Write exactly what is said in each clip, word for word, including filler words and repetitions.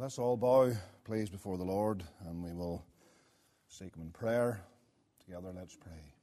Let's all bow, please, before the Lord, and we will seek Him in prayer. Together, let's pray.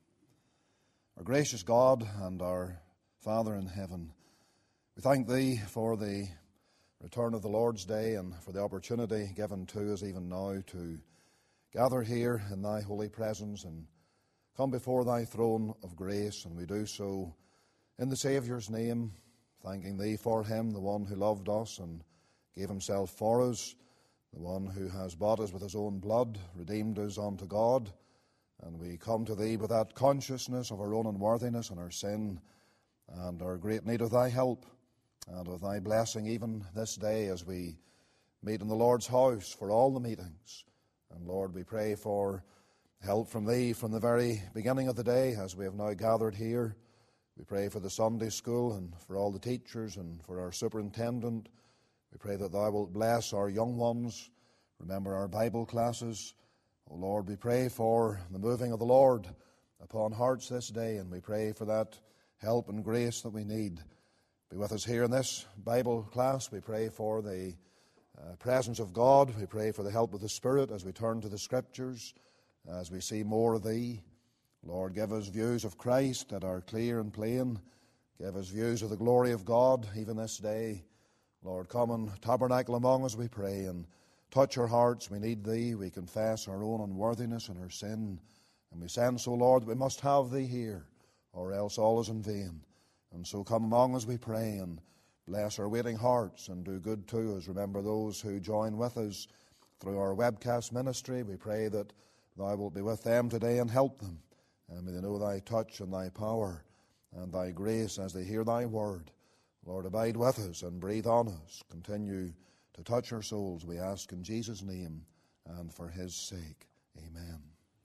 Our gracious God and our Father in heaven, we thank Thee for the return of the Lord's Day and for the opportunity given to us even now to gather here in Thy holy presence and come before Thy throne of grace, and we do so in the Saviour's name, thanking Thee for Him, the one who loved us and gave Himself for us, the one who has bought us with His own blood, redeemed us unto God. And we come to Thee with that consciousness of our own unworthiness and our sin and our great need of Thy help and of Thy blessing even this day as we meet in the Lord's house for all the meetings. And Lord, we pray for help from Thee from the very beginning of the day as we have now gathered here. We pray for the Sunday school and for all the teachers and for our superintendent. We pray that Thou wilt bless our young ones. Remember our Bible classes. O Lord, we pray for the moving of the Lord upon hearts this day, and we pray for that help and grace that we need. Be with us here in this Bible class. We pray for the uh, presence of God. We pray for the help of the Spirit as we turn to the Scriptures, as we see more of Thee. Lord, give us views of Christ that are clear and plain. Give us views of the glory of God even this day. Lord, come and tabernacle among us, we pray, and touch our hearts. We need Thee. We confess our own unworthiness and our sin. And we sense, O Lord, that we must have Thee here, or else all is in vain. And so come among us, we pray, and bless our waiting hearts and do good to us. Remember those who join with us through our webcast ministry. We pray that Thou wilt be with them today and help them. And may they know Thy touch and Thy power and Thy grace as they hear Thy word. Lord, abide with us and breathe on us. Continue to touch our souls, we ask in Jesus' name and for His sake. Amen.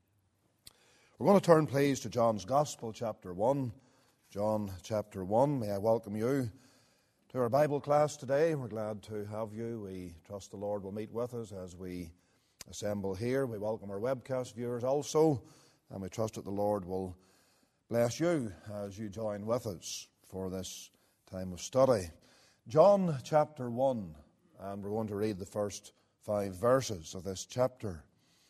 We're going to turn, please, to John's Gospel, chapter one. John, chapter one. May I welcome you to our Bible class today. We're glad to have you. We trust the Lord will meet with us as we assemble here. We welcome our webcast viewers also, and we trust that the Lord will bless you as you join with us for this time of study. John chapter one, and we're going to read the first five verses of this chapter.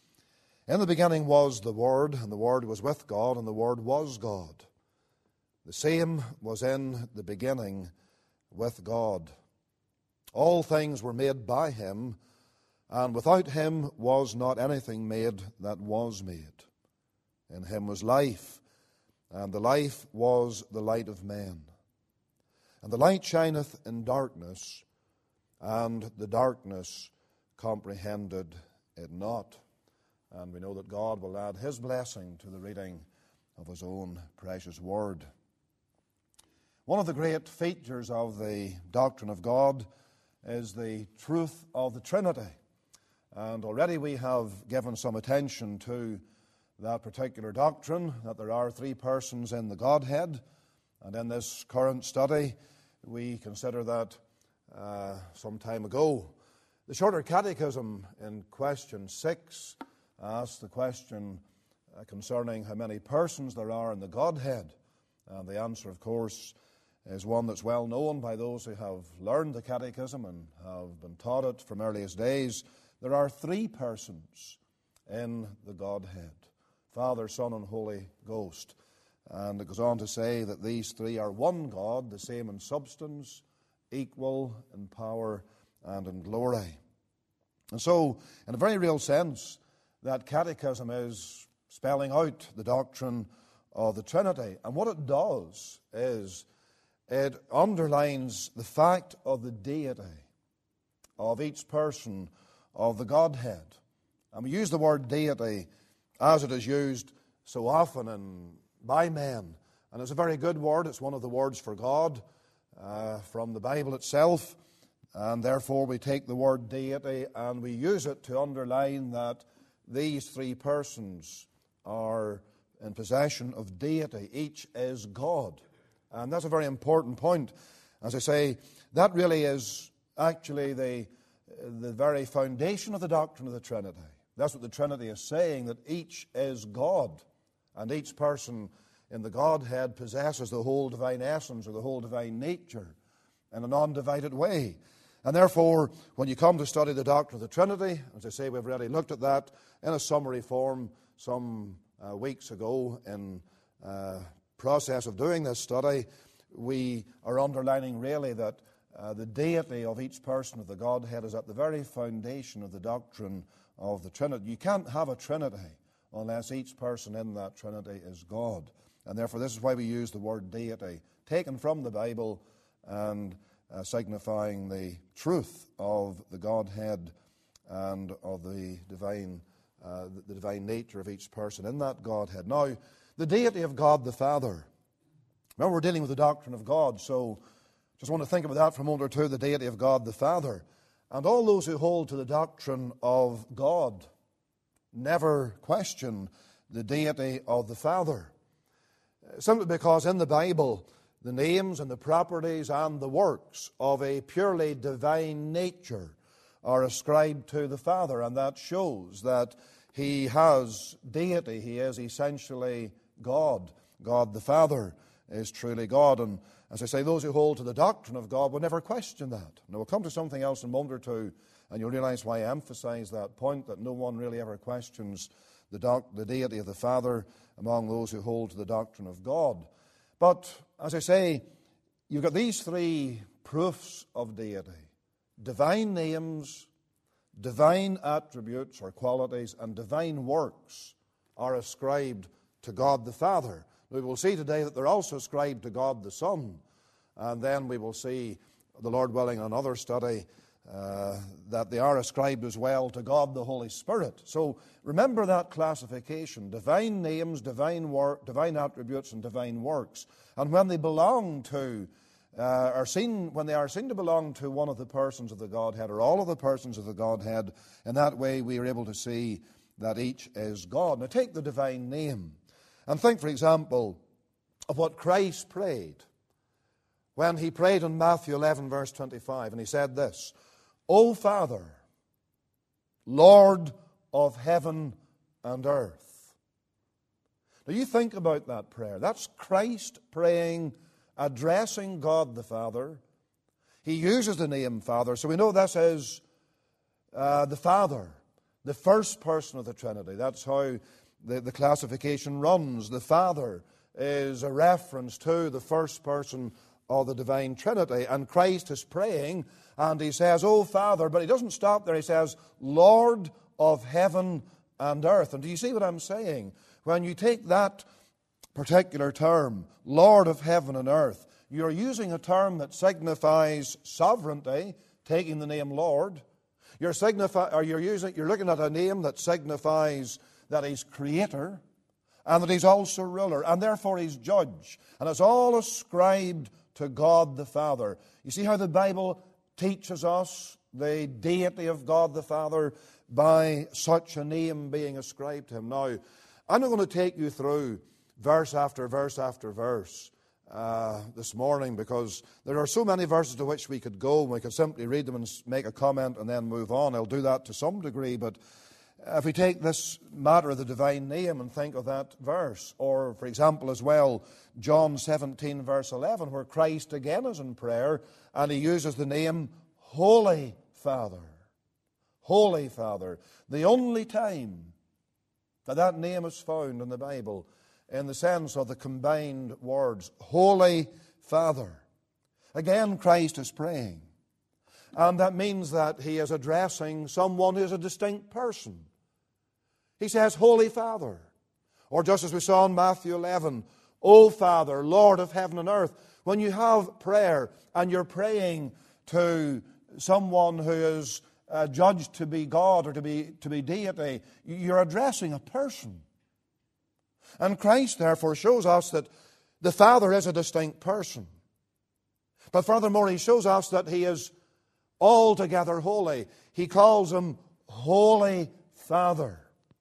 In the beginning was the Word, and the Word was with God, and the Word was God. The same was in the beginning with God. All things were made by Him, and without Him was not anything made that was made. In Him was life, and the life was the light of men. And the light shineth in darkness, and the darkness comprehended it not. And we know that God will add His blessing to the reading of His own precious word. One of the great features of the doctrine of God is the truth of the Trinity. And already we have given some attention to that particular doctrine, that there are three persons in the Godhead. And in this current study, we consider that uh, some time ago. The Shorter Catechism in question six asks the question uh, concerning how many persons there are in the Godhead. And the answer, of course, is one that's well known by those who have learned the Catechism and have been taught it from earliest days. There are three persons in the Godhead: Father, Son, and Holy Ghost. And it goes on to say that these three are one God, the same in substance, equal in power and in glory. And so, in a very real sense, that catechism is spelling out the doctrine of the Trinity. And what it does is it underlines the fact of the deity of each person of the Godhead. And we use the word deity as it is used so often in by men. And it's a very good word. It's one of the words for God uh, from the Bible itself. And therefore we take the word deity and we use it to underline that these three persons are in possession of deity. Each is God. And that's a very important point. As I say, that really is actually the, the very foundation of the doctrine of the Trinity. That's what the Trinity is saying, that each is God. And each person in the Godhead possesses the whole divine essence or the whole divine nature in an undivided way. And therefore, when you come to study the doctrine of the Trinity, as I say, we've already looked at that in a summary form some uh, weeks ago in uh, process of doing this study. We are underlining really that uh, the deity of each person of the Godhead is at the very foundation of the doctrine of the Trinity. You can't have a Trinity unless each person in that Trinity is God. And therefore, this is why we use the word deity, taken from the Bible and uh, signifying the truth of the Godhead and of the divine, uh, the divine nature of each person in that Godhead. Now, the deity of God the Father. Remember, we're dealing with the doctrine of God, so just want to think about that for a moment or two, the deity of God the Father. And all those who hold to the doctrine of God never question the deity of the Father. Simply because in the Bible, the names and the properties and the works of a purely divine nature are ascribed to the Father, and that shows that he has deity. He is essentially God. God the Father is truly God. And as I say, those who hold to the doctrine of God will never question that. Now we'll come to something else in a moment or two, and you'll realize why I emphasize that point, that no one really ever questions the, doc- the deity of the Father among those who hold to the doctrine of God. But, as I say, you've got these three proofs of deity. Divine names, divine attributes or qualities, and divine works are ascribed to God the Father. We will see today that they're also ascribed to God the Son. And then we will see, the Lord willing, in another study, uh, that they are ascribed as well to God the Holy Spirit. So remember that classification: divine names, divine work, divine attributes, and divine works. And when they belong to, uh, are seen, when they are seen to belong to one of the persons of the Godhead, or all of the persons of the Godhead, in that way we are able to see that each is God. Now take the divine name, and think, for example, of what Christ prayed when he prayed in Matthew eleven, verse twenty-five, and he said this: O Father, Lord of heaven and earth. Now you think about that prayer. That's Christ praying, addressing God the Father. He uses the name Father, so we know this is uh, the Father, the first person of the Trinity. That's how the, the classification runs. The Father is a reference to the first person of the divine Trinity. And Christ is praying, and he says, O Father, but he doesn't stop there. He says, Lord of heaven and earth. And do you see what I'm saying? When you take that particular term, Lord of heaven and earth, you're using a term that signifies sovereignty, taking the name Lord. You're, signify, or you're, using, you're looking at a name that signifies that he's creator, and that he's also ruler, and therefore he's judge. And it's all ascribed to God the Father. You see how the Bible teaches us the deity of God the Father by such a name being ascribed to him. Now, I'm not going to take you through verse after verse after verse uh, this morning, because there are so many verses to which we could go, and we could simply read them and make a comment and then move on. I'll do that to some degree, but if we take this matter of the divine name and think of that verse, or, for example, as well, John seventeen, verse eleven, where Christ again is in prayer, and he uses the name Holy Father. Holy Father. The only time that that name is found in the Bible in the sense of the combined words, Holy Father. Again, Christ is praying. And that means that he is addressing someone who is a distinct person. He says, Holy Father. Or just as we saw in Matthew eleven, O Father, Lord of heaven and earth. When you have prayer and you're praying to someone who is uh, judged to be God or to be, to be deity, you're addressing a person. And Christ, therefore, shows us that the Father is a distinct person. But furthermore, he shows us that he is altogether holy. He calls him Holy Father.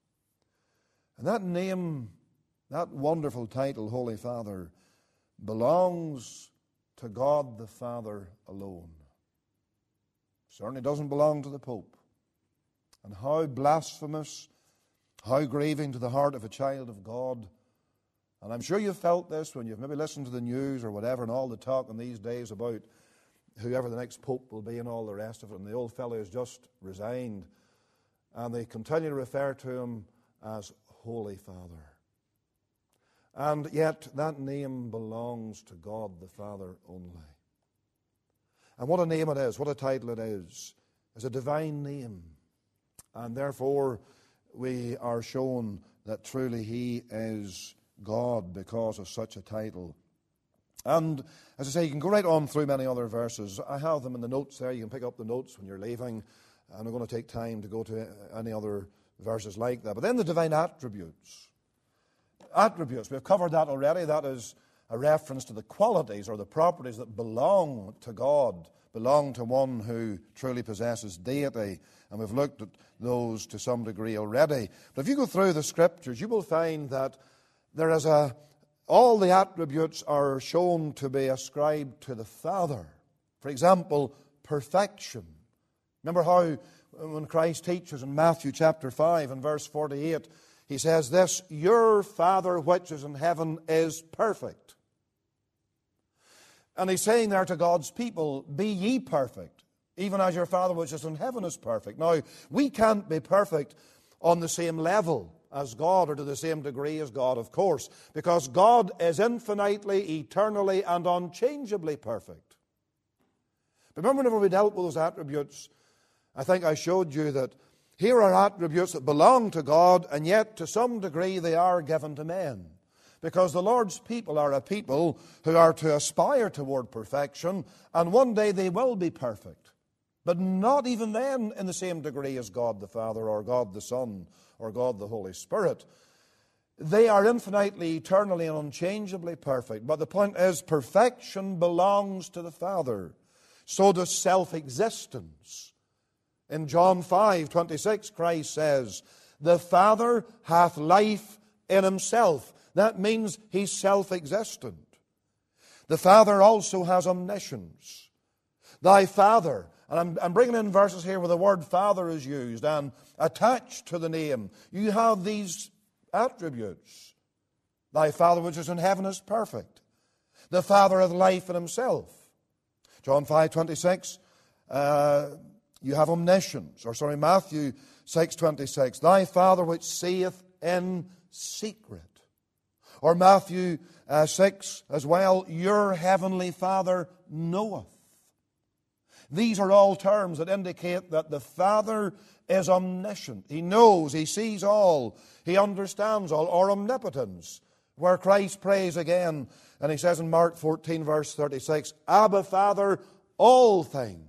And that name, that wonderful title, Holy Father, belongs to God the Father alone. Certainly doesn't belong to the Pope. And how blasphemous, how grieving to the heart of a child of God. And I'm sure you've felt this when you've maybe listened to the news or whatever, and all the talk in these days about whoever the next pope will be and all the rest of it. And the old fellow has just resigned. And they continue to refer to him as Holy Father. And yet that name belongs to God the Father only. And what a name it is, what a title it is. It's a divine name. And therefore we are shown that truly he is God because of such a title. And as I say, you can go right on through many other verses. I have them in the notes there. You can pick up the notes when you're leaving. I'm not going to take time to go to any other verses like that. But then the divine attributes. Attributes, we've covered that already. That is a reference to the qualities or the properties that belong to God, belong to one who truly possesses deity. And we've looked at those to some degree already. But if you go through the Scriptures, you will find that there is a, all the attributes are shown to be ascribed to the Father. For example, perfection. Remember how when Christ teaches in Matthew chapter five and verse forty-eight, he says this, your Father which is in heaven is perfect. And he's saying there to God's people, be ye perfect, even as your Father which is in heaven is perfect. Now, we can't be perfect on the same level as God or to the same degree as God, of course, because God is infinitely, eternally, and unchangeably perfect. But remember whenever we dealt with those attributes, I think I showed you that here are attributes that belong to God, and yet to some degree they are given to men. Because the Lord's people are a people who are to aspire toward perfection, and one day they will be perfect. But not even then in the same degree as God the Father, or God the Son, or God the Holy Spirit. They are infinitely, eternally, and unchangeably perfect. But the point is, perfection belongs to the Father. So does self-existence. In John five twenty-six, Christ says, the Father hath life in himself. That means he's self-existent. The Father also has omniscience. Thy Father, and I'm, I'm bringing in verses here where the word Father is used, and attached to the name, you have these attributes. Thy Father which is in heaven is perfect. The Father hath life in himself. John five twenty-six, uh, you have omniscience, or sorry, Matthew six twenty-six, thy Father which seeth in secret. Or Matthew uh, six as well, your heavenly Father knoweth. These are all terms that indicate that the Father is omniscient. He knows, he sees all, he understands all, or omnipotence. Where Christ prays again, and he says in Mark fourteen verse thirty-six, Abba Father, all things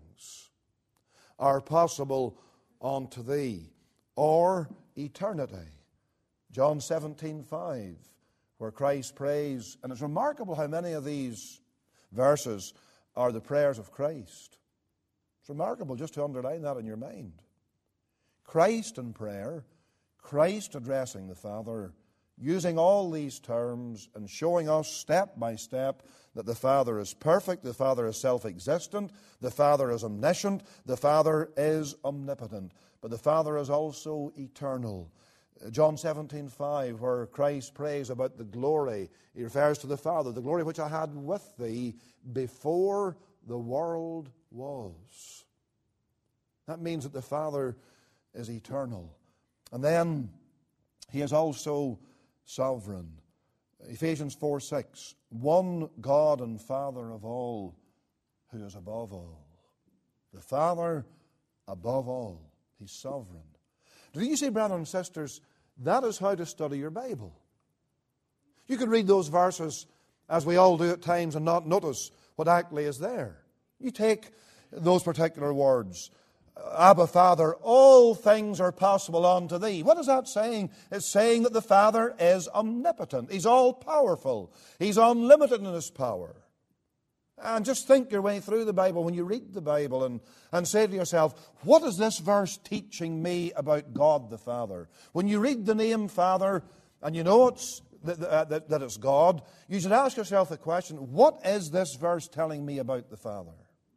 are possible unto thee, or eternity. John seventeen five, where Christ prays, and it's remarkable how many of these verses are the prayers of Christ. It's remarkable just to underline that in your mind. Christ in prayer, Christ addressing the Father, using all these terms and showing us step by step that the Father is perfect, the Father is self-existent, the Father is omniscient, the Father is omnipotent, but the Father is also eternal. John seventeen five, where Christ prays about the glory, he refers to the Father, the glory which I had with thee before the world was. That means that the Father is eternal. And then he is also sovereign. Ephesians four six, one God and Father of all, who is above all. The Father above all. He's sovereign. Do you see, brothers and sisters, that is how to study your Bible. You could read those verses, as we all do at times, and not notice what actually is there. You take those particular words, Abba, Father, all things are possible unto thee. What is that saying? It's saying that the Father is omnipotent. He's all-powerful. He's unlimited in his power. And just think your way through the Bible when you read the Bible and, and say to yourself, what is this verse teaching me about God the Father? When you read the name Father and you know it's, that, that, that it's God, you should ask yourself the question, what is this verse telling me about the Father?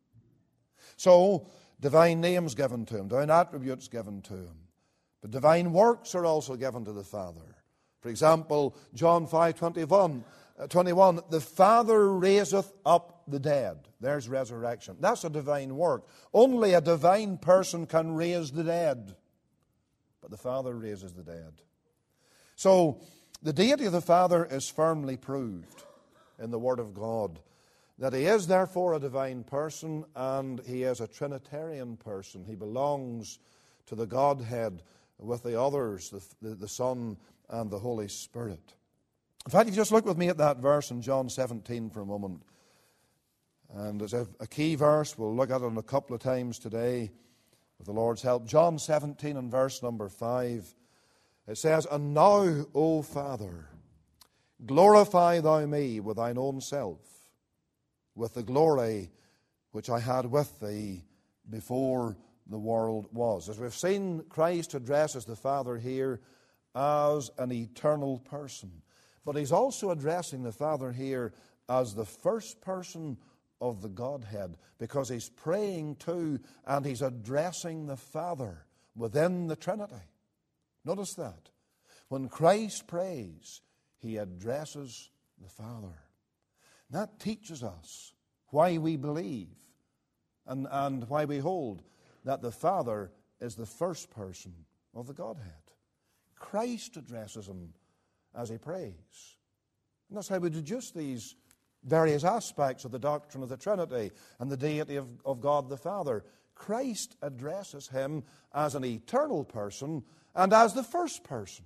So, divine names given to him, divine attributes given to him. But divine works are also given to the Father. For example, John five twenty-one, twenty-one, the Father raiseth up the dead. There's resurrection. That's a divine work. Only a divine person can raise the dead. But the Father raises the dead. So, the deity of the Father is firmly proved in the Word of God. That He is therefore a divine person, and He is a Trinitarian person. He belongs to the Godhead with the others, the, the, the Son and the Holy Spirit. In fact, if you just look with me at that verse in John seventeen for a moment, and it's a, a key verse, we'll look at it a couple of times today with the Lord's help. John seventeen and verse number five, it says, "And now, O Father, glorify Thou me with Thine own self, with the glory which I had with Thee before the world was." As we've seen, Christ addresses the Father here as an eternal person. But He's also addressing the Father here as the first person of the Godhead, because He's praying to and He's addressing the Father within the Trinity. Notice that. When Christ prays, He addresses the Father. That teaches us why we believe and, and why we hold that the Father is the first person of the Godhead. Christ addresses Him as He prays. And that's how we deduce these various aspects of the doctrine of the Trinity and the deity of, of God the Father. Christ addresses Him as an eternal person and as the first person.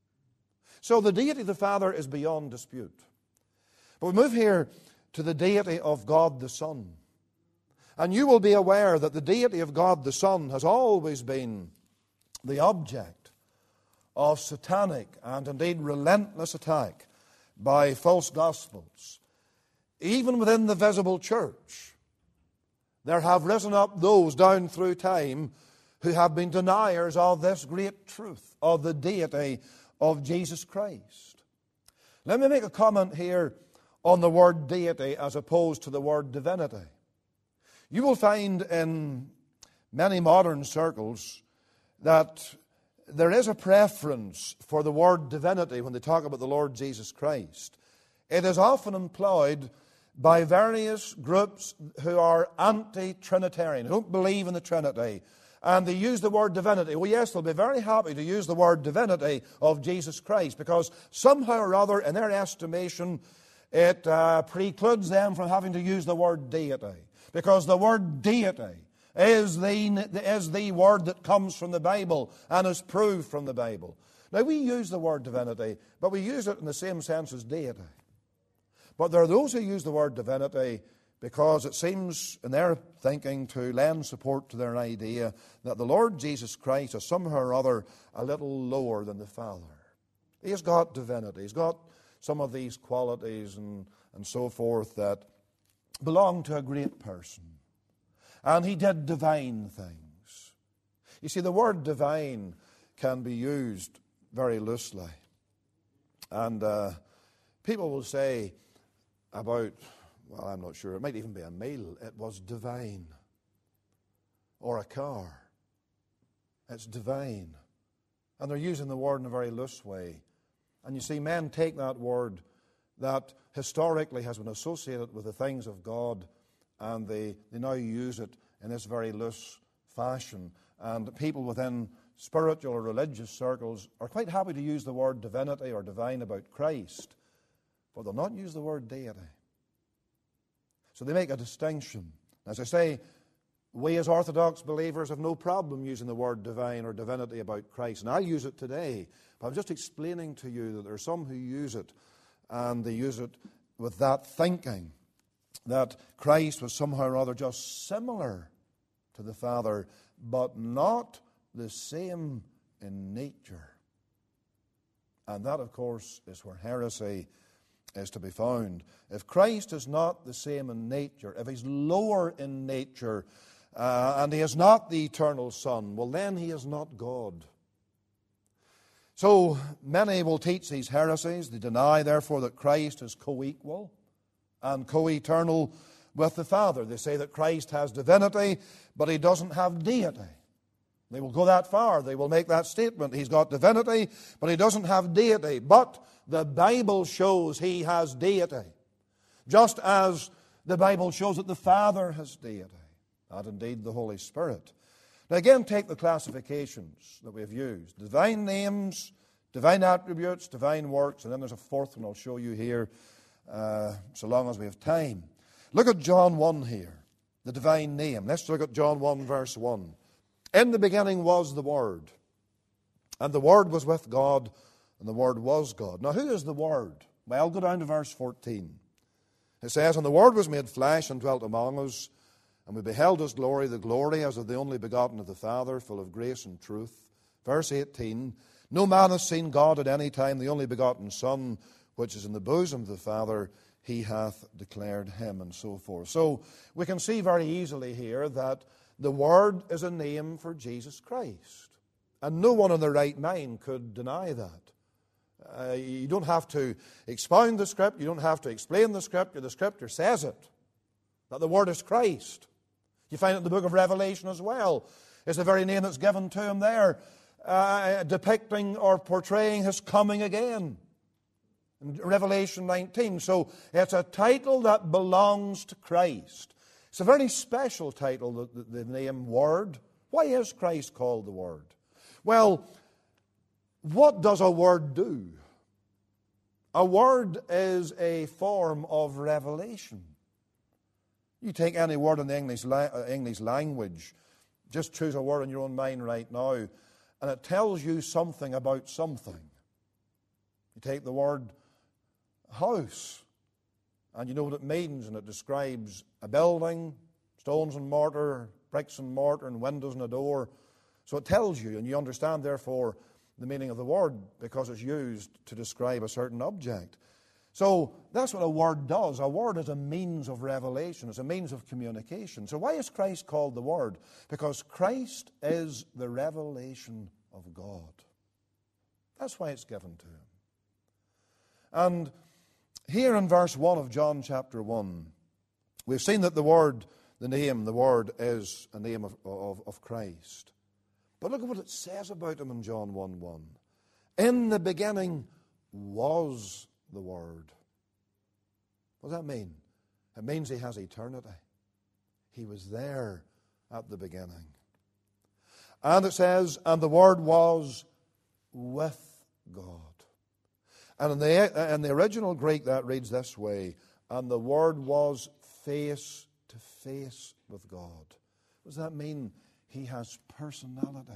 So the deity of the Father is beyond dispute. But we move here to the deity of God the Son. And you will be aware that the deity of God the Son has always been the object of satanic and indeed relentless attack by false gospels. Even within the visible church, there have risen up those down through time who have been deniers of this great truth of the deity of Jesus Christ. Let me make a comment here on the word deity as opposed to the word divinity. You will find in many modern circles that there is a preference for the word divinity when they talk about the Lord Jesus Christ. It is often employed by various groups who are anti-Trinitarian, who don't believe in the Trinity. And they use the word divinity. Well, yes, they'll be very happy to use the word divinity of Jesus Christ, because somehow or other, in their estimation, it uh, precludes them from having to use the word deity. Because the word deity is the, is the word that comes from the Bible and is proved from the Bible. Now, we use the word divinity, but we use it in the same sense as deity. But there are those who use the word divinity because it seems, in their thinking, to lend support to their idea that the Lord Jesus Christ is somehow or other a little lower than the Father. He's got divinity. He's got some of these qualities and, and so forth that belong to a great person. And He did divine things. You see, the word divine can be used very loosely. And uh, people will say about, well, I'm not sure, it might even be a meal, it was divine. Or a car. It's divine. And they're using the word in a very loose way. And you see, men take that word that historically has been associated with the things of God, and they, they now use it in this very loose fashion. And people within spiritual or religious circles are quite happy to use the word divinity or divine about Christ, but they'll not use the word deity. So they make a distinction. As I say, we as Orthodox believers have no problem using the word divine or divinity about Christ. And I use it today, but I'm just explaining to you that there are some who use it, and they use it with that thinking that Christ was somehow or other just similar to the Father, but not the same in nature. And that, of course, is where heresy is to be found. If Christ is not the same in nature, if He's lower in nature, uh, and He is not the eternal Son, well, then He is not God. So many will teach these heresies. They deny, therefore, that Christ is co-equal and co-eternal with the Father. They say that Christ has divinity, but He doesn't have deity. They will go that far. They will make that statement. He's got divinity, but he doesn't have deity. But the Bible shows he has deity. Just as the Bible shows that the Father has deity, and indeed the Holy Spirit. Now again, take the classifications that we've used. Divine names, divine attributes, divine works, and then there's a fourth one I'll show you here, uh, so long as we have time. Look at John one here, the divine name. Let's look at John one, verse one. In the beginning was the Word, and the Word was with God, and the Word was God. Now who is the Word? Well, go down to verse fourteen. It says, and the Word was made flesh and dwelt among us, and we beheld his glory, the glory as of the only begotten of the Father, full of grace and truth. Verse eighteen, no man has seen God at any time, the only begotten Son, which is in the bosom of the Father, he hath declared him, and so forth. So we can see very easily here that the Word is a name for Jesus Christ. And no one in their right mind could deny that. Uh, you don't have to expound the Scripture. You don't have to explain the Scripture. The Scripture says it, that the Word is Christ. You find it in the book of Revelation as well. It's the very name that's given to him there, uh, depicting or portraying his coming again. In Revelation nineteen. So it's a title that belongs to Christ. It's a very special title, the, the, the name Word. Why is Christ called the Word? Well, what does a word do? A word is a form of revelation. You take any word in the English, English language, just choose a word in your own mind right now, and it tells you something about something. You take the word house, and you know what it means, and it describes a building, stones and mortar, bricks and mortar, and windows and a door. So it tells you, and you understand, therefore, the meaning of the word because it's used to describe a certain object. So that's what a word does. A word is a means of revelation. It's a means of communication. So why is Christ called the Word? Because Christ is the revelation of God. That's why it's given to him. And here in verse one of John chapter one, we've seen that the word, the name, the word is a name of, of, of Christ. But look at what it says about him in John one one. In the beginning was the Word. What does that mean? It means he has eternity. He was there at the beginning. And it says, and the Word was with God. And in the, in the original Greek that reads this way, and the Word was face to face with God. What does that mean? He has personality.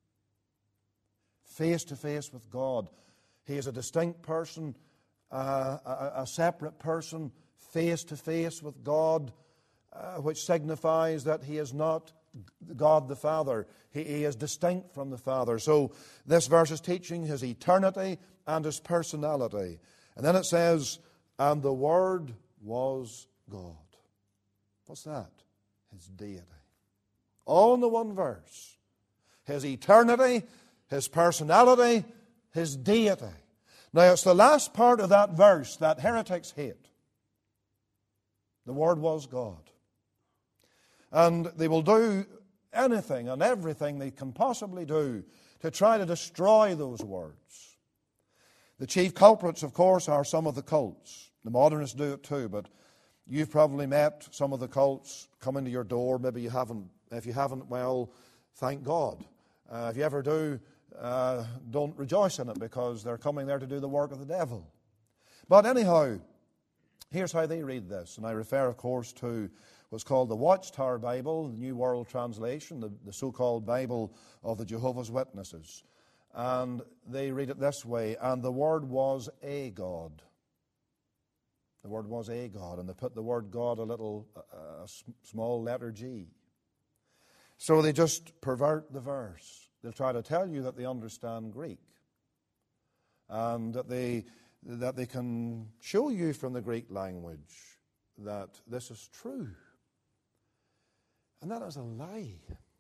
Face to face with God. He is a distinct person, uh, a, a separate person, face to face with God, uh, which signifies that he is not God the Father. He, he is distinct from the Father. So this verse is teaching his eternity and his personality. And then it says, and the Word was God. What's that? His deity. All in the one verse. His eternity, his personality, his deity. Now it's the last part of that verse that heretics hate. The Word was God. And they will do anything and everything they can possibly do to try to destroy those words. The chief culprits, of course, are some of the cults. The modernists do it too, but you've probably met some of the cults coming to your door. Maybe you haven't. If you haven't, well, thank God. Uh, if you ever do, uh, don't rejoice in it because they're coming there to do the work of the devil. But anyhow, here's how they read this. And I refer, of course, to what's called the Watchtower Bible, the New World Translation, the, the so-called Bible of the Jehovah's Witnesses. And they read it this way, and the Word was a God. The Word was a God. And they put the word God a little, uh, a small letter G. So they just pervert the verse. They'll try to tell you that they understand Greek and that they, that they can show you from the Greek language that this is true. And that is a lie.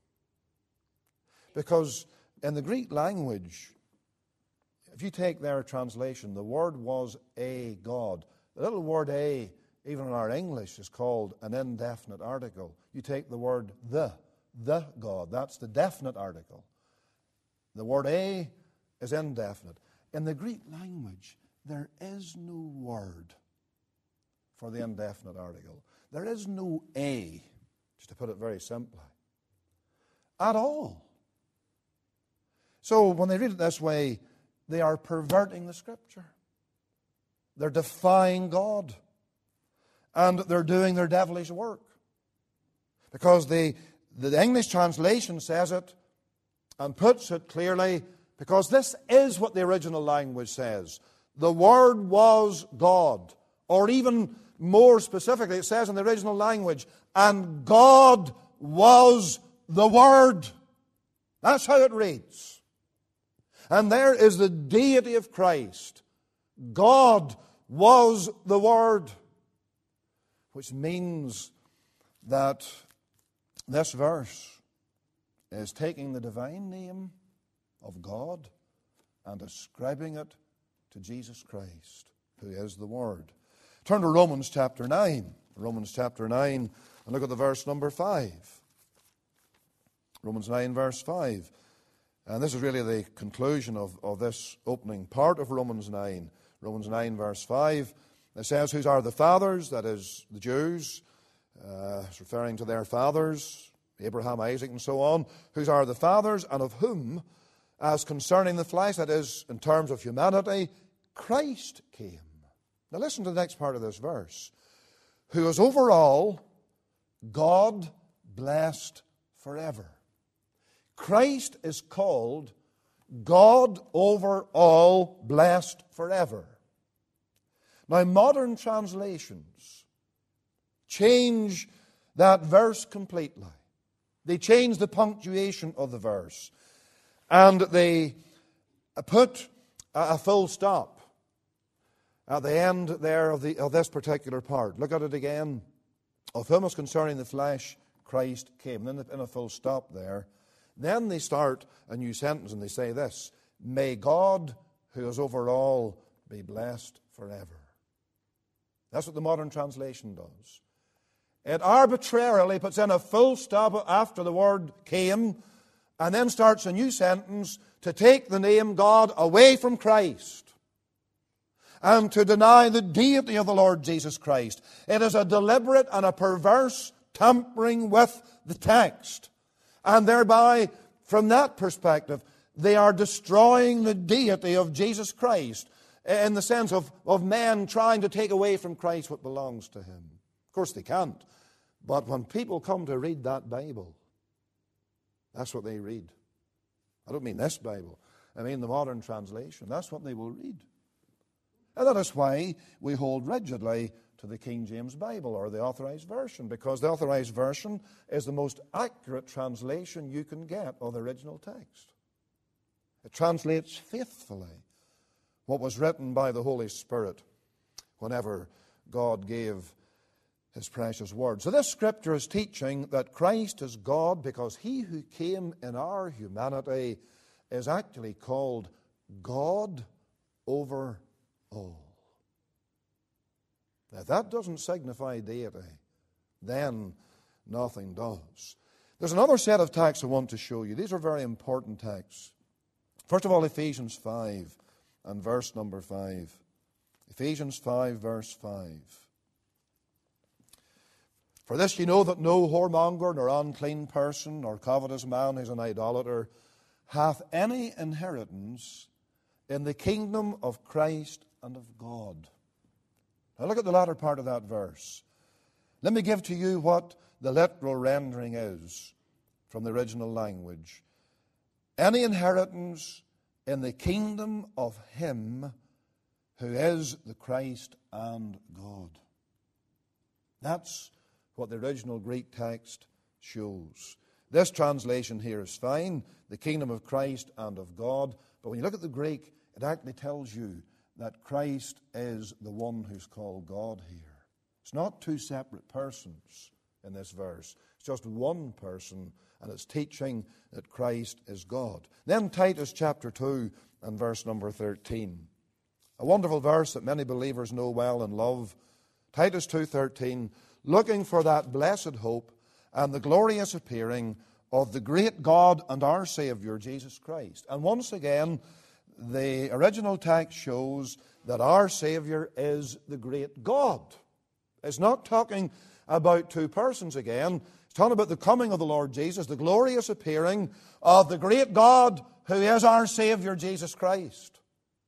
Because in the Greek language, if you take their translation, the word was a God. The little word a, even in our English, is called an indefinite article. You take the word the. the God. That's the definite article. The word a is indefinite. In the Greek language, there is no word for the indefinite article. There is no a, just to put it very simply, at all. So when they read it this way, they are perverting the Scripture. They're defying God. And they're doing their devilish work. Because the, the English translation says it and puts it clearly, because this is what the original language says. The Word was God. Or even more specifically, it says in the original language, and God was the Word. That's how it reads. And there is the deity of Christ. God was the Word. Which means that this verse is taking the divine name of God and ascribing it to Jesus Christ, who is the Word. Turn to Romans chapter nine. Romans chapter nine, and look at the verse number five. Romans nine, verse five. And this is really the conclusion of, of this opening part of Romans nine. Romans nine, verse five. It says, whose are the fathers, that is, the Jews. Uh, it's referring to their fathers, Abraham, Isaac, and so on. Whose are the fathers, and of whom, as concerning the flesh, that is, in terms of humanity, Christ came. Now listen to the next part of this verse. Who is over all, God blessed forever. Christ is called God over all, blessed forever. Now, modern translations change that verse completely. They change the punctuation of the verse. And they put a full stop at the end there of, the, of this particular part. Look at it again. Of whom is concerning the flesh, Christ came. Then in a full stop there. Then they start a new sentence and they say this. May God, who is over all, be blessed forever. That's what the modern translation does. It arbitrarily puts in a full stop after the word came and then starts a new sentence to take the name God away from Christ and to deny the deity of the Lord Jesus Christ. It is a deliberate and a perverse tampering with the text. And thereby, from that perspective, they are destroying the deity of Jesus Christ in the sense of, of men trying to take away from Christ what belongs to Him. Of course they can't. But when people come to read that Bible, that's what they read. I don't mean this Bible. I mean the modern translation. That's what they will read. And that is why we hold rigidly to the King James Bible or the Authorized Version, because the Authorized Version is the most accurate translation you can get of the original text. It translates faithfully what was written by the Holy Spirit whenever God gave His precious word. So this scripture is teaching that Christ is God because He who came in our humanity is actually called God over all. Now, if that doesn't signify deity, then nothing does. There's another set of texts I want to show you. These are very important texts. First of all, Ephesians five and verse number five. Ephesians five, verse five. For this you know that no whoremonger, nor unclean person, nor covetous man who is an idolater, hath any inheritance in the kingdom of Christ and of God. Now look at the latter part of that verse. Let me give to you what the literal rendering is from the original language. Any inheritance in the kingdom of Him who is the Christ and God. That's what the original Greek text shows. This translation here is fine, the kingdom of Christ and of God. But when you look at the Greek, it actually tells you that Christ is the one who's called God here. It's not two separate persons in this verse. It's just one person, and it's teaching that Christ is God. Then Titus chapter two and verse number thirteen. A wonderful verse that many believers know well and love. Titus two thirteen, looking for that blessed hope and the glorious appearing of the great God and our Savior, Jesus Christ. And once again, the original text shows that our Savior is the great God. It's not talking about two persons again. It's talking about the coming of the Lord Jesus, the glorious appearing of the great God who is our Savior, Jesus Christ.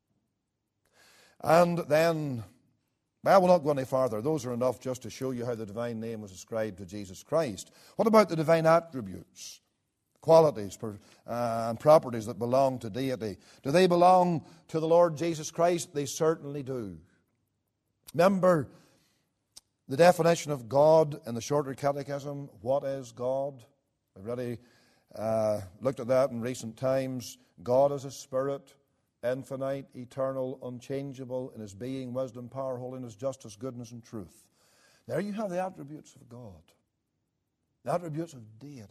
And then, well, I will not go any farther. Those are enough just to show you how the divine name was ascribed to Jesus Christ. What about the divine attributes, qualities, uh, and properties that belong to deity? Do they belong to the Lord Jesus Christ? They certainly do. Remember the definition of God in the Shorter Catechism. What is God? We've already uh, looked at that in recent times. God is a spirit, infinite, eternal, unchangeable in his being, wisdom, power, holiness, justice, goodness, and truth. There you have the attributes of God, the attributes of deity.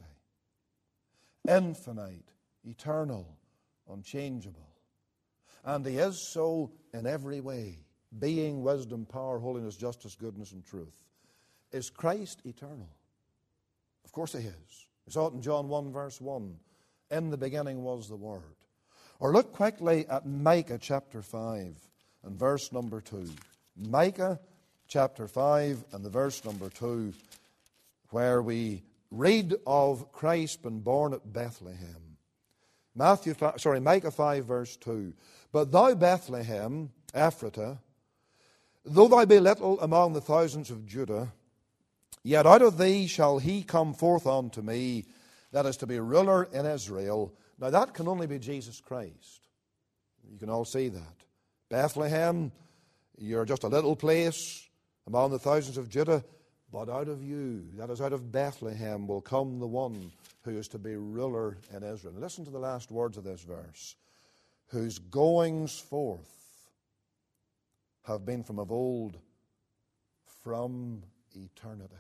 Infinite, eternal, unchangeable. And he is so in every way. Being, wisdom, power, holiness, justice, goodness, and truth. Is Christ eternal? Of course he is. We saw it in John one verse one. In the beginning was the Word. Or look quickly at Micah chapter five and verse number two. Micah chapter five and the verse number two, where we read of Christ being born at Bethlehem. Matthew, sorry, Micah five verse two. But thou, Bethlehem, Ephratah, though thou be little among the thousands of Judah, yet out of thee shall he come forth unto me, that is to be ruler in Israel. Now that can only be Jesus Christ. You can all see that. Bethlehem, you're just a little place among the thousands of Judah, but out of you, that is out of Bethlehem, will come the one who is to be ruler in Israel. Now listen to the last words of this verse. Whose goings forth have been from of old, from eternity.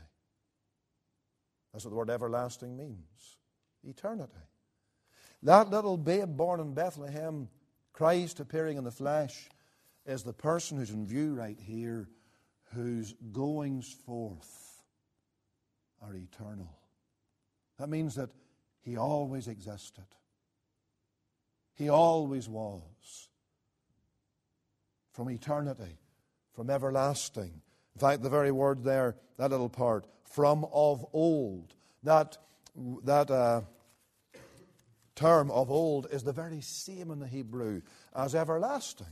That's what the word everlasting means. Eternity. That little babe born in Bethlehem, Christ appearing in the flesh, is the person who's in view right here, whose goings forth are eternal. That means that he always existed. He always was. From eternity, from everlasting. In fact, the very word there, that little part, from of old, that, that uh, term of old is the very same in the Hebrew as everlasting.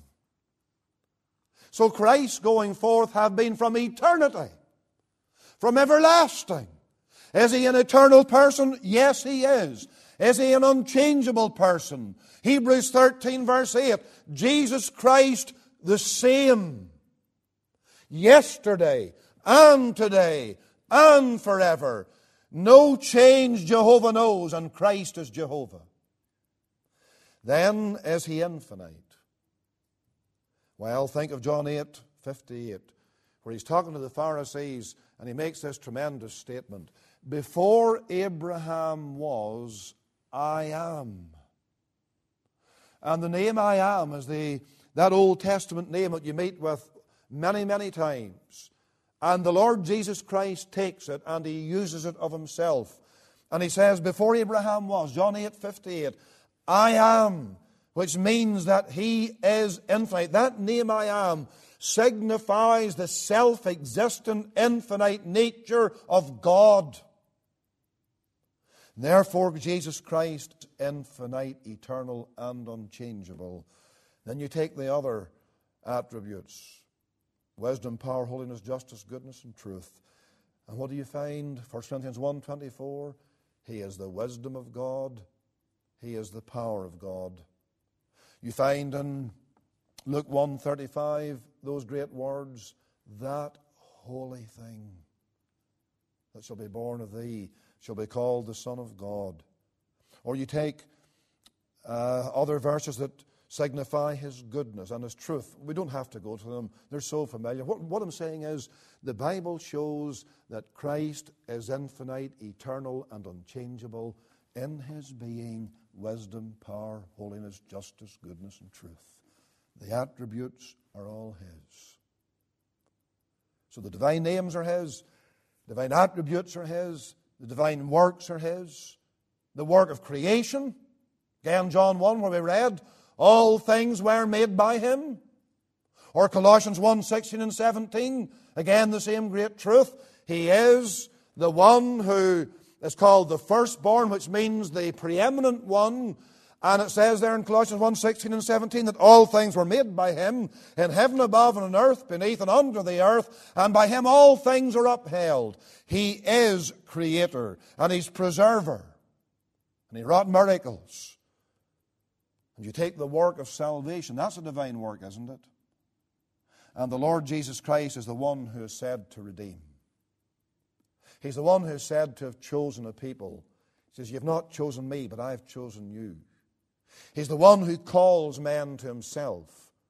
So Christ going forth have been from eternity, from everlasting. Is he an eternal person? Yes, he is. Is he an unchangeable person? Hebrews thirteen verse eight, Jesus Christ the same, yesterday and today and forever. No change Jehovah knows, and Christ is Jehovah. Then is he infinite? Well, think of John eight fifty-eight, where he's talking to the Pharisees, and he makes this tremendous statement. Before Abraham was, I am. And the name I am is the that Old Testament name that you meet with many, many times. And the Lord Jesus Christ takes it and he uses it of himself. And he says, before Abraham was, John eight fifty-eight, I am, which means that he is infinite. That name I am signifies the self-existent, infinite nature of God. Therefore, Jesus Christ, infinite, eternal, and unchangeable. Then you take the other attributes. Wisdom, power, holiness, justice, goodness, and truth. And what do you find? First Corinthians one twenty-four, he is the wisdom of God. He is the power of God. You find in Luke one thirty-five, those great words, that holy thing that shall be born of thee shall be called the Son of God. Or you take uh, other verses that signify his goodness and his truth. We don't have to go to them. They're so familiar. What, what I'm saying is the Bible shows that Christ is infinite, eternal, and unchangeable in his being, wisdom, power, holiness, justice, goodness, and truth. The attributes are all his. So the divine names are his. Divine attributes are his. The divine works are his. the work of creation. Again, John one, where we read, all things were made by him. Or Colossians one, sixteen and seventeen, again the same great truth. He is the one who is called the firstborn, which means the preeminent one. And it says there in Colossians one, sixteen and seventeen that all things were made by him, in heaven above and on earth beneath and under the earth, and by him all things are upheld. He is creator, and he's preserver, and he wrought miracles. And you take the work of salvation, that's a divine work, isn't it? And the Lord Jesus Christ is the one who is said to redeem. He's the one who is said to have chosen a people. He says, you've not chosen me, but I've chosen you. He's the one who calls men to himself.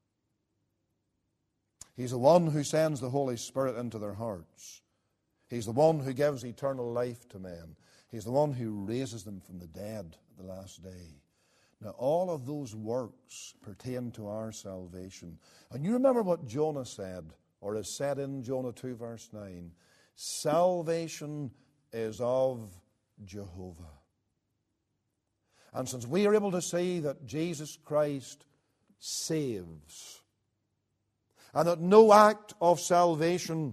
He's the one who sends the Holy Spirit into their hearts. He's the one who gives eternal life to men. He's the one who raises them from the dead at the last day. Now, all of those works pertain to our salvation. And you remember what Jonah said, or is said in Jonah two, verse nine. Salvation is of Jehovah. And since we are able to see that Jesus Christ saves, and that no act of salvation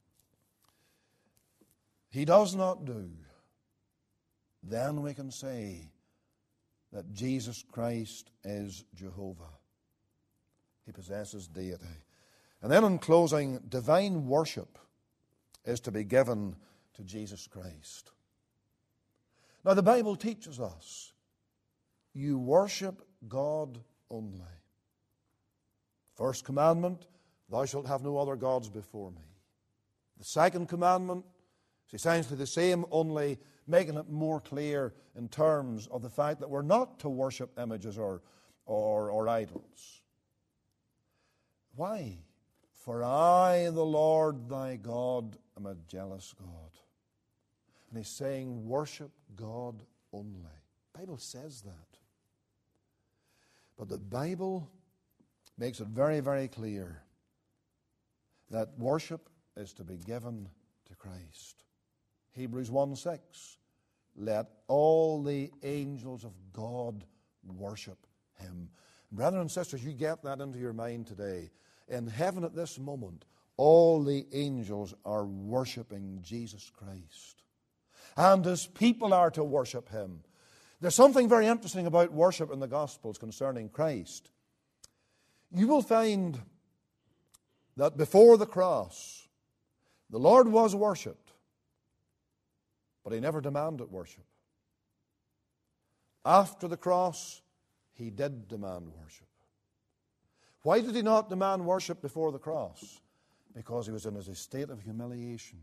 he does not do, then we can say that Jesus Christ is Jehovah. He possesses deity. And then in closing, divine worship is to be given to Jesus Christ. Now the Bible teaches us, you worship God only. First commandment, thou shalt have no other gods before me. The second commandment is essentially the same, only making it more clear in terms of the fact that we're not to worship images or, or, or idols. Why? For I, the Lord thy God, am a jealous God. And he's saying, worship God only. The Bible says that. But the Bible makes it very, very clear that worship is to be given to Christ. Hebrews one six, let all the angels of God worship him. Brothers and sisters, you get that into your mind today. In heaven at this moment, all the angels are worshiping Jesus Christ. And his people are to worship him. There's something very interesting about worship in the Gospels concerning Christ. You will find that before the cross, the Lord was worshipped, but he never demanded worship. After the cross, he did demand worship. Why did he not demand worship before the cross? Because he was in a state of humiliation.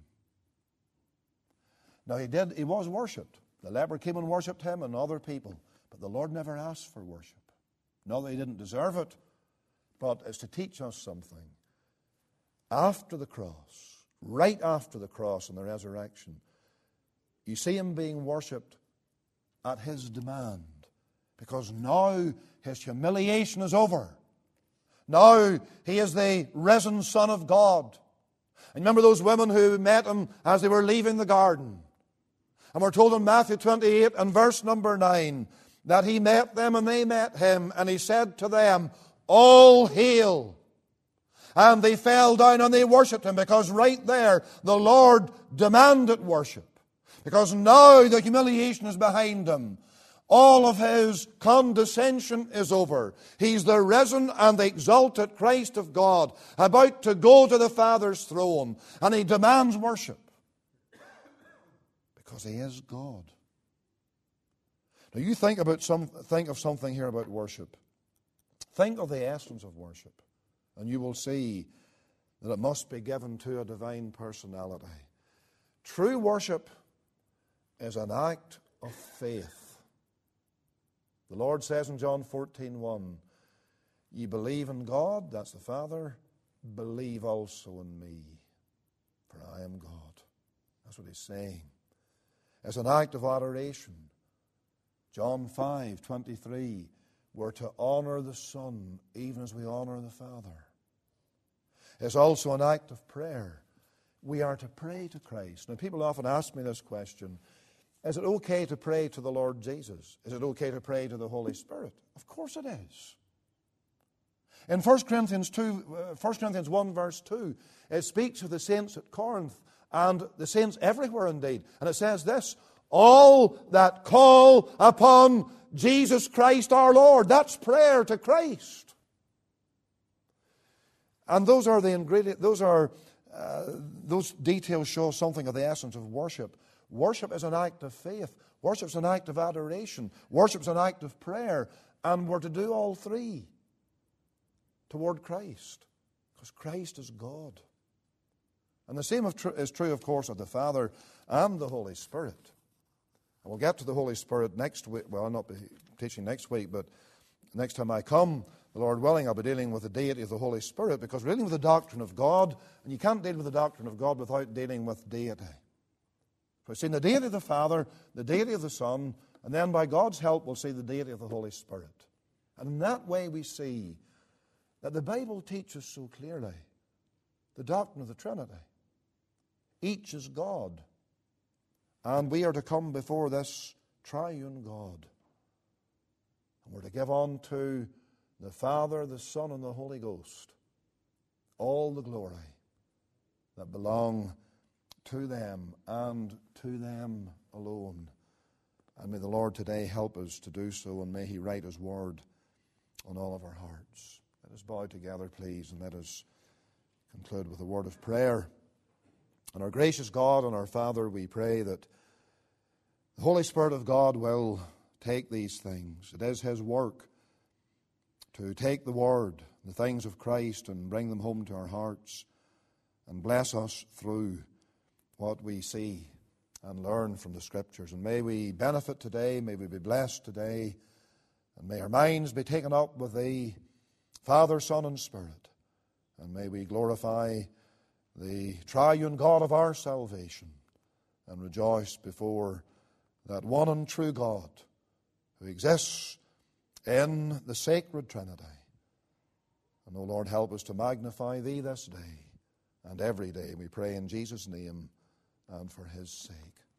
Now he did, he was worshipped. The leper came and worshipped him and other people. But the Lord never asked for worship. Not that he didn't deserve it, but it's to teach us something. After the cross, right after the cross and the resurrection, you see him being worshipped at his demand. Because now his humiliation is over. Now he is the risen Son of God. And remember those women who met him as they were leaving the garden. And we're told in Matthew twenty-eight and verse number nine that he met them and they met him, and he said to them, all hail. And they fell down and they worshipped him, because right there the Lord demanded worship. Because now the humiliation is behind him. All of his condescension is over. He's the risen and the exalted Christ of God, about to go to the Father's throne, and he demands worship. Because he is God. Now you think about some think of something here about worship. Think of the essence of worship, and you will see that it must be given to a divine personality. True worship is an act of faith. The Lord says in John fourteen one, ye believe in God, that's the Father, believe also in me, for I am God. That's what he's saying. It's an act of adoration. John five twenty-three, we're to honor the Son even as we honor the Father. It's also an act of prayer. We are to pray to Christ. Now, people often ask me this question, Is it okay to pray to the Lord Jesus? Is it okay to pray to the Holy Spirit? Of course it is. In First Corinthians two, uh, First Corinthians one verse two, it speaks of the saints at Corinth and the saints everywhere indeed. And it says this, all that call upon Jesus Christ our Lord. That's prayer to Christ. And those are the ingredients, those are, uh, those details show something of the essence of worship. Worship is an act of faith. Worship is an act of adoration. Worship is an act of prayer. And we're to do all three toward Christ, because Christ is God. And the same is true, of course, of the Father and the Holy Spirit. And we'll get to the Holy Spirit next week. Well, I'll not be teaching next week, but next time I come, the Lord willing, I'll be dealing with the deity of the Holy Spirit, because we're dealing with the doctrine of God, and you can't deal with the doctrine of God without dealing with deity. We've seen the deity of the Father, the deity of the Son, and then by God's help we'll see the deity of the Holy Spirit. And in that way we see that the Bible teaches so clearly the doctrine of the Trinity. Each is God. And we are to come before this triune God. And we're to give unto the Father, the Son, and the Holy Ghost all the glory that belong to them and to them alone. And may the Lord today help us to do so, and may He write His word on all of our hearts. Let us bow together, please, and let us conclude with a word of prayer. And our gracious God and our Father, we pray that the Holy Spirit of God will take these things. It is His work to take the Word, the things of Christ, and bring them home to our hearts and bless us through what we see and learn from the Scriptures. And may we benefit today, may we be blessed today, and may our minds be taken up with Thee, Father, Son, and Spirit. And may we glorify the triune God of our salvation and rejoice before that one and true God who exists in the sacred Trinity. And, O Lord, help us to magnify Thee this day and every day. We pray in Jesus' name and for His sake.